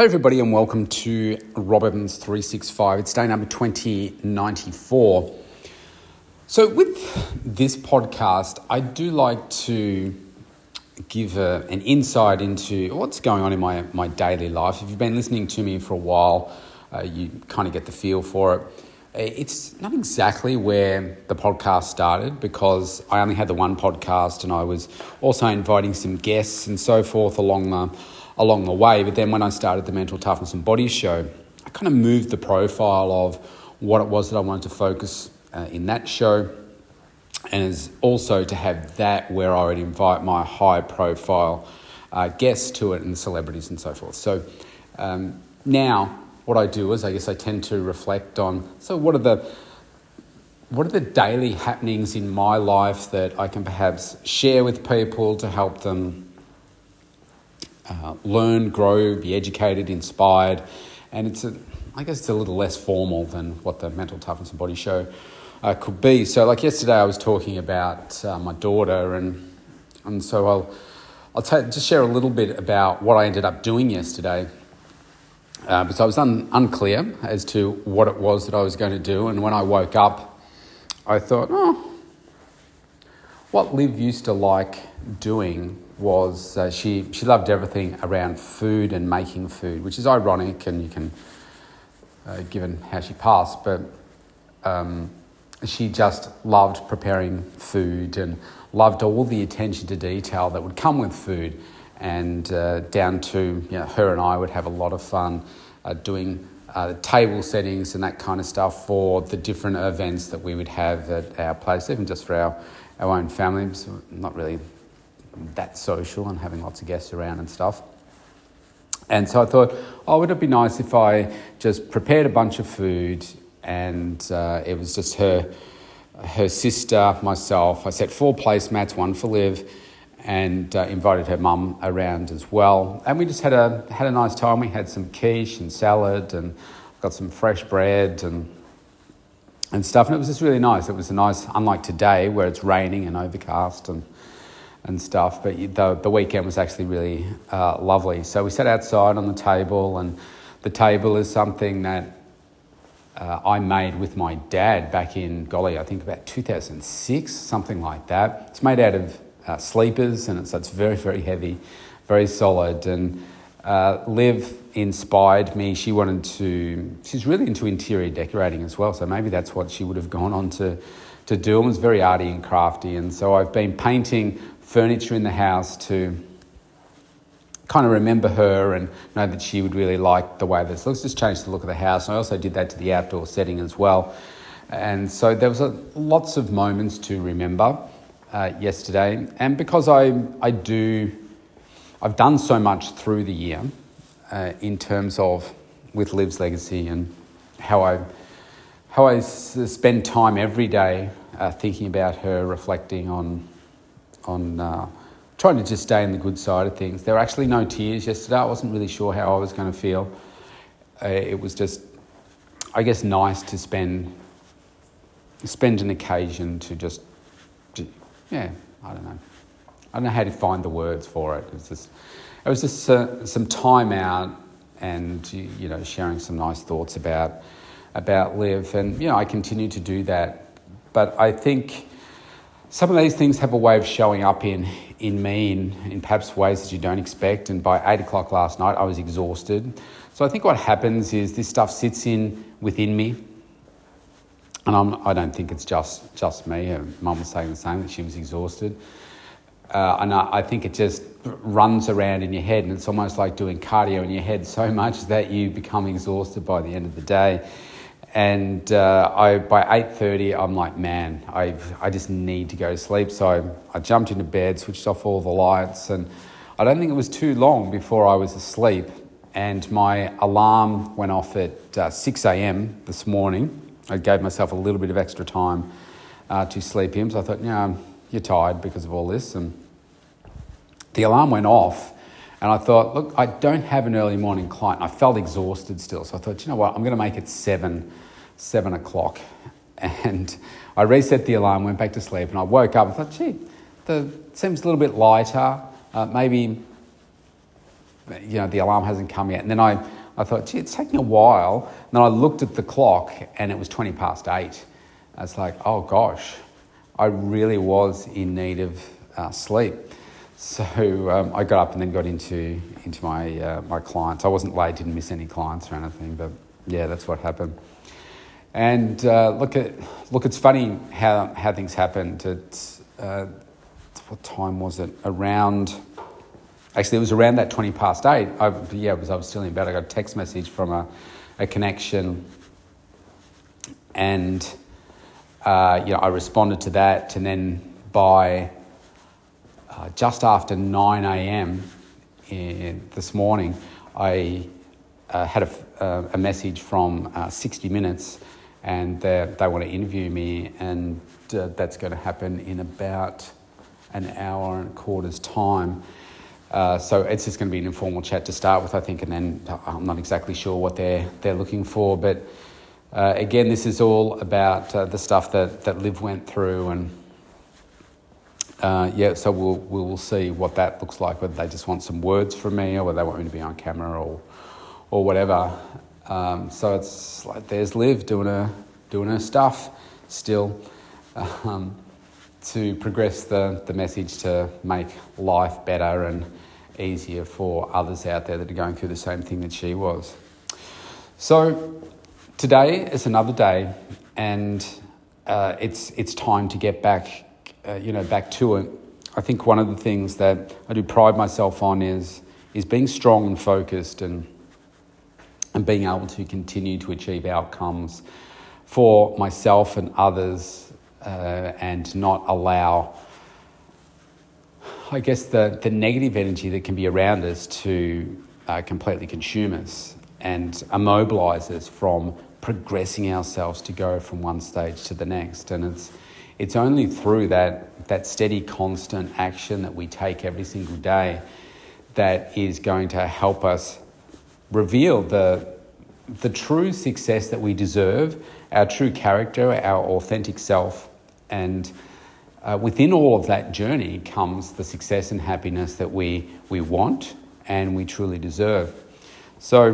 Hi everybody and welcome to Rob Evans 365. It's day number 2094. So with this podcast, I do like to give an insight into what's going on in my daily life. If you've been listening to me for a while, you kind of get the feel for it. It's not exactly where the podcast started because I only had the one podcast and I was also inviting some guests and so forth along the way. But then when I started the Mental Toughness and Body Show, I kind of moved the profile of what it was that I wanted to focus in that show, and is also to have that where I would invite my high profile guests to it and celebrities and so forth. So now what I do is I tend to reflect on, so what are the daily happenings in my life that I can perhaps share with people to help them learn, grow, be educated, inspired. And it's a little less formal than what the Mental Toughness and Body Show could be. So like yesterday I was talking about my daughter and so I'll just share a little bit about what I ended up doing yesterday. Because I was unclear as to what it was that I was going to do. And when I woke up, I thought, what Liv used to like doing was she loved everything around food and making food, which is ironic, and you can, given how she passed, but she just loved preparing food and loved all the attention to detail that would come with food. And down to, her and I would have a lot of fun doing table settings and that kind of stuff for the different events that we would have at our place, even just for our own family. So not really that social and having lots of guests around and stuff. And so I thought, would it be nice if I just prepared a bunch of food and it was just her sister, myself. I set 4 placemats, one for Liv, and invited her mum around as well. And we just had a nice time. We had some quiche and salad and got some fresh bread and stuff. And it was just really nice. It was a nice, unlike today where it's raining and overcast and stuff. But the weekend was actually really lovely. So we sat outside on the table, and the table is something that I made with my dad back in, I think about 2006, something like that. It's made out of sleepers, and it's very, very heavy, very solid. And Liv inspired me. She's really into interior decorating as well, so maybe that's what she would have gone on to do. It was very arty and crafty, and so I've been painting furniture in the house to kind of remember her and know that she would really like the way this looks. Just change the look of the house. And I also did that to the outdoor setting as well. And so there was lots of moments to remember yesterday. And because I've done so much through the year in terms of with Liv's legacy and how I spend time every day thinking about her, reflecting on trying to just stay in the good side of things. There were actually no tears yesterday. I wasn't really sure how I was going to feel. It was just, I guess, nice to spend an occasion to just, I don't know. I don't know how to find the words for it. It was just some time out and, sharing some nice thoughts about Liv. And, I continue to do that. But I think some of these things have a way of showing up in me in perhaps ways that you don't expect. And by 8 o'clock last night, I was exhausted. So I think what happens is this stuff sits within me. And I don't think it's just me. Her mum was saying the same, that she was exhausted. And I think it just runs around in your head, and it's almost like doing cardio in your head so much that you become exhausted by the end of the day. And by 8:30, I'm like, man, I just need to go to sleep. So I jumped into bed, switched off all the lights, and I don't think it was too long before I was asleep. And my alarm went off at 6 a.m. this morning. I gave myself a little bit of extra time to sleep in. So I thought, you're tired because of all this. And the alarm went off, and I thought, look, I don't have an early morning client. I felt exhausted still. So I thought, I'm going to make it 7 o'clock. And I reset the alarm, went back to sleep, and I woke up and thought, it seems a little bit lighter. Maybe the alarm hasn't come yet. And then I thought, gee, it's taking a while. And then I looked at the clock and it was 20 past 8. I was like, oh gosh, I really was in need of sleep. So I got up and then got into my clients. I wasn't late, didn't miss any clients or anything, but yeah, that's what happened. And look, it's funny how things happened. What time was it? Actually, it was around that 20 past 8. I was still in bed. I got a text message from a connection, and I responded to that, and then by just after 9 a.m. This morning, I had a message from 60 Minutes, and they want to interview me, and that's going to happen in about an hour and a quarter's time. So it's just going to be an informal chat to start with, I think, and then I'm not exactly sure what they're looking for. But again, this is all about the stuff that Liv went through, and so we'll see what that looks like, whether they just want some words from me or whether they want me to be on camera or whatever. So it's like there's Liv doing her stuff still to progress the message to make life better and easier for others out there that are going through the same thing that she was. So today is another day, and it's time to get back to it. I think one of the things that I do pride myself on is being strong and focused and being able to continue to achieve outcomes for myself and others, and not allow, I guess, the negative energy that can be around us to completely consume us and immobilise us from progressing ourselves to go from one stage to the next. And it's only through that steady, constant action that we take every single day that is going to help us reveal the true success that we deserve, our true character, our authentic self. And within all of that journey comes the success and happiness that we want and we truly deserve. So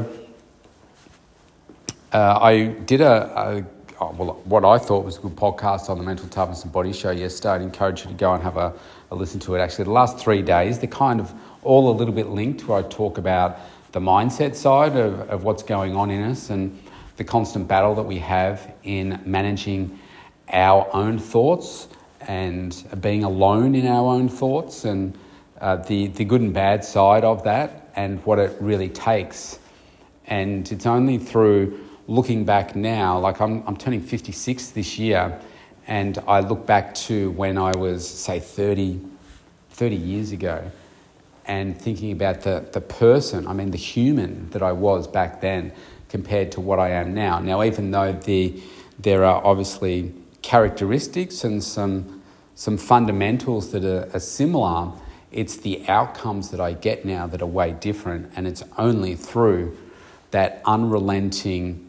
I did what I thought was a good podcast on the Mental Toughness and Body Show yesterday. I'd encourage you to go and have a listen to it. Actually, the last 3 days, they're kind of all a little bit linked, where I talk about the mindset side of what's going on in us and the constant battle that we have in managing our own thoughts and being alone in our own thoughts, and the good and bad side of that and what it really takes. And it's only through looking back now, like I'm turning 56 this year, and I look back to when I was, say, 30 years ago, and thinking about the person, the human that I was back then compared to what I am now. Now, even though there are obviously characteristics and some fundamentals that are similar, it's the outcomes that I get now that are way different, and it's only through that unrelenting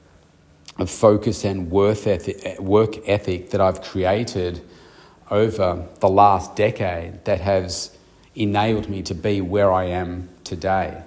focus and work ethic that I've created over the last decade that has enabled me to be where I am today.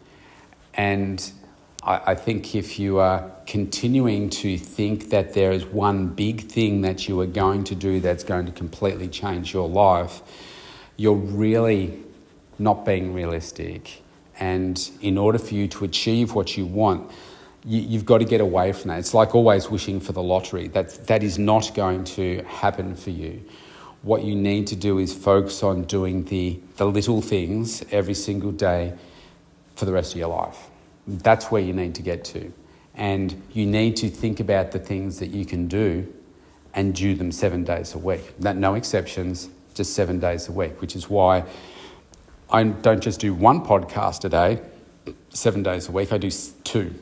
And I think if you are continuing to think that there is one big thing that you are going to do that's going to completely change your life, you're really not being realistic. And in order for you to achieve what you want, you've got to get away from that. It's like always wishing for the lottery. That is not going to happen for you. What you need to do is focus on doing the little things every single day for the rest of your life. That's where you need to get to. And you need to think about the things that you can do and do them 7 days a week. No exceptions, just 7 days a week, which is why I don't just do one podcast a day, 7 days a week. I do two.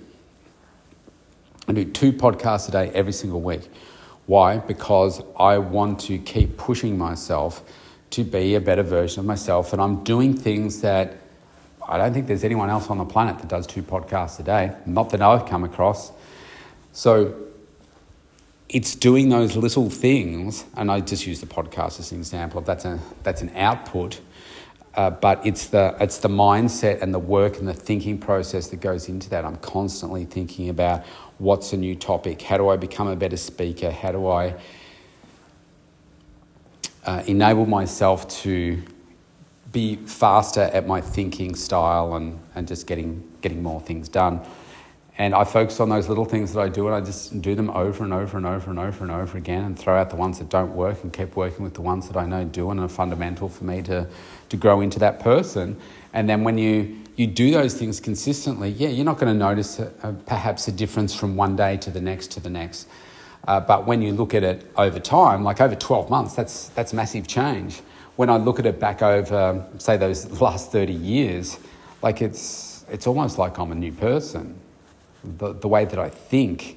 I do 2 podcasts a day every single week. Why? Because I want to keep pushing myself to be a better version of myself. And I'm doing things that I don't think there's anyone else on the planet that does 2 podcasts a day, not that I've come across. So it's doing those little things, and I just use the podcast as an example. That's an output. But it's the mindset and the work and the thinking process that goes into that. I'm constantly thinking about what's a new topic, how do I become a better speaker, how do I enable myself to be faster at my thinking style and just getting more things done. And I focus on those little things that I do, and I just do them over and over and over and over and over again, and throw out the ones that don't work and keep working with the ones that I know do and are fundamental for me to grow into that person. And then when you do those things consistently, you're not going to notice perhaps a difference from one day to the next. But when you look at it over time, like over 12 months, that's massive change. When I look at it back over, say, those last 30 years, like it's almost like I'm a new person. The way that I think,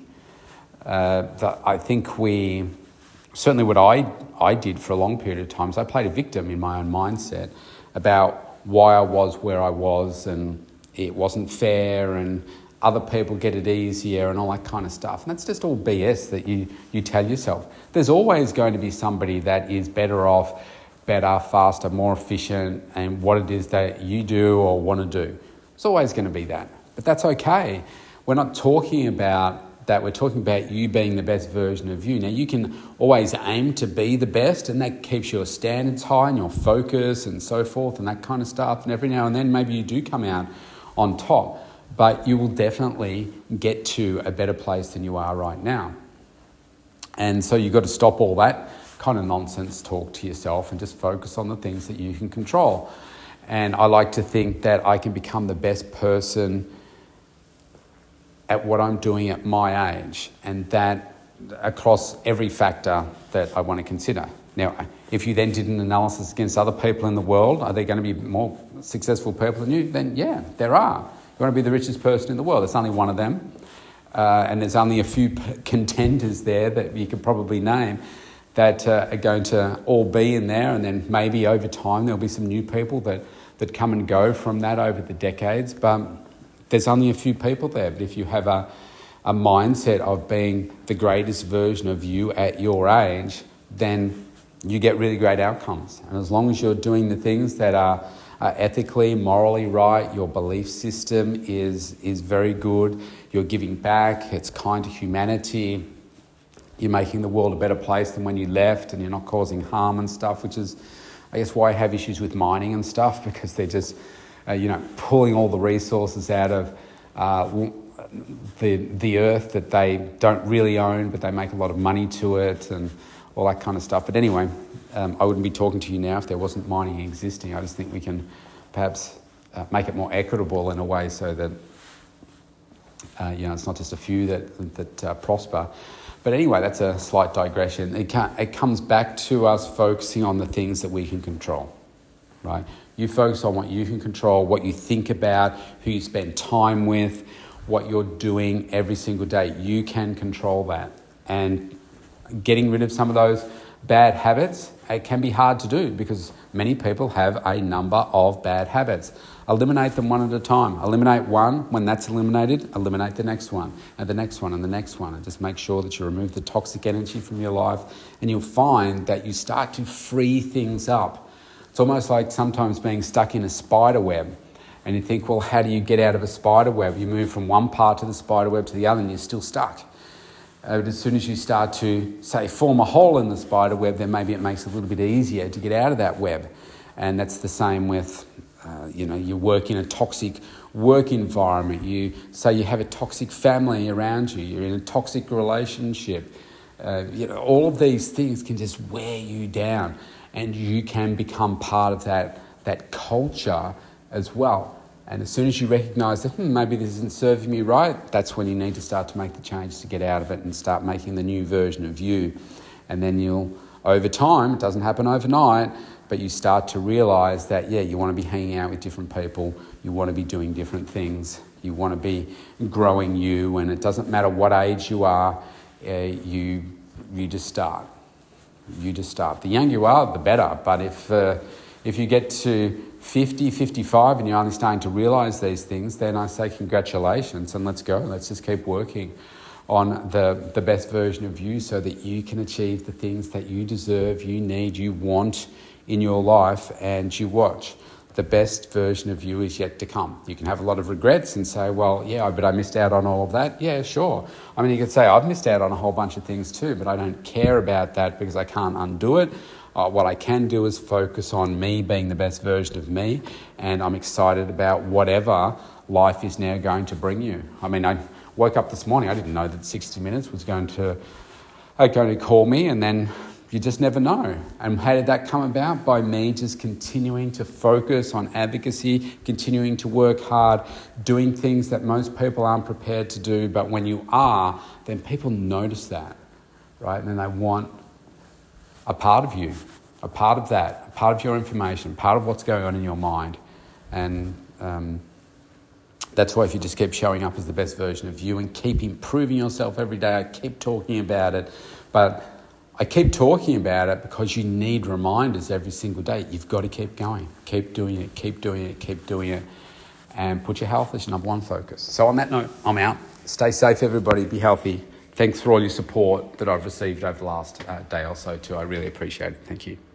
I think we, certainly what I did for a long period of time is I played a victim in my own mindset about why I was where I was, and it wasn't fair, and other people get it easier and all that kind of stuff. And that's just all BS that you tell yourself. There's always going to be somebody that is better off, better, faster, more efficient, and what it is that you do or want to do. It's always going to be that. But that's okay. We're not talking about that. We're talking about you being the best version of you. Now, you can always aim to be the best, and that keeps your standards high and your focus and so forth and that kind of stuff. And every now and then, maybe you do come out on top, but you will definitely get to a better place than you are right now. And so you've got to stop all that kind of nonsense talk to yourself and just focus on the things that you can control. And I like to think that I can become the best person at what I'm doing at my age, and that across every factor that I want to consider. Now, if you then did an analysis against other people in the world, are there going to be more successful people than you? Then yeah, there are. You want to be the richest person in the world. There's only one of them. And there's only a few contenders there that you could probably name that are going to all be in there. And then maybe over time there'll be some new people that come and go from that over the decades. But there's only a few people there. But if you have a mindset of being the greatest version of you at your age, then you get really great outcomes. And as long as you're doing the things that are ethically, morally right, your belief system is very good, you're giving back, it's kind to humanity, you're making the world a better place than when you left, and you're not causing harm and stuff, which is, I guess, why I have issues with mining and stuff, because they're just, pulling all the resources out of the earth that they don't really own, but they make a lot of money to it and all that kind of stuff. But anyway, I wouldn't be talking to you now if there wasn't mining existing. I just think we can perhaps make it more equitable in a way so that it's not just a few that prosper. But anyway, that's a slight digression. It comes back to us focusing on the things that we can control, right? You focus on what you can control, what you think about, who you spend time with, what you're doing every single day. You can control that. And getting rid of some of those bad habits, it can be hard to do because many people have a number of bad habits. Eliminate them one at a time. Eliminate one. When that's eliminated, eliminate the next one, and the next one, and the next one. And just make sure that you remove the toxic energy from your life, and you'll find that you start to free things up. It's almost like sometimes being stuck in a spider web, and you think, well, how do you get out of a spider web? You move from one part of the spider web to the other and you're still stuck. But as soon as you start to, say, form a hole in the spider web, then maybe it makes it a little bit easier to get out of that web. And that's the same with, you work in a toxic work environment. You say you have a toxic family around you. You're in a toxic relationship. All of these things can just wear you down, and you can become part of that culture as well. And as soon as you recognise that maybe this isn't serving me right, that's when you need to start to make the change to get out of it and start making the new version of you. And then you'll, over time, it doesn't happen overnight, but you start to realise that, you want to be hanging out with different people, you want to be doing different things, you want to be growing you, and it doesn't matter what age you are, you just start. You just start. The younger you are, the better. But if you get to 50, 55 and you're only starting to realise these things, then I say congratulations and let's go. Let's just keep working on the best version of you so that you can achieve the things that you deserve, you need, you want in your life, and you watch. the best version of you is yet to come. You can have a lot of regrets and say, well, yeah, but I missed out on all of that. Yeah, sure. I mean, you could say I've missed out on a whole bunch of things too, but I don't care about that because I can't undo it. What I can do is focus on me being the best version of me, and I'm excited about whatever life is now going to bring you. I mean, I woke up this morning, I didn't know that 60 Minutes was going to call me, and then you just never know. And how did that come about? By me just continuing to focus on advocacy, continuing to work hard, doing things that most people aren't prepared to do, but when you are, then people notice that, right? And then they want a part of you, a part of that, a part of your information, part of what's going on in your mind. And that's why if you just keep showing up as the best version of you and keep improving yourself every day, I keep talking about it, but I keep talking about it because you need reminders every single day. You've got to keep going, keep doing it, keep doing it, keep doing it, and put your health as your number one focus. So on that note, I'm out. Stay safe, everybody. Be healthy. Thanks for all your support that I've received over the last day or so too. I really appreciate it. Thank you.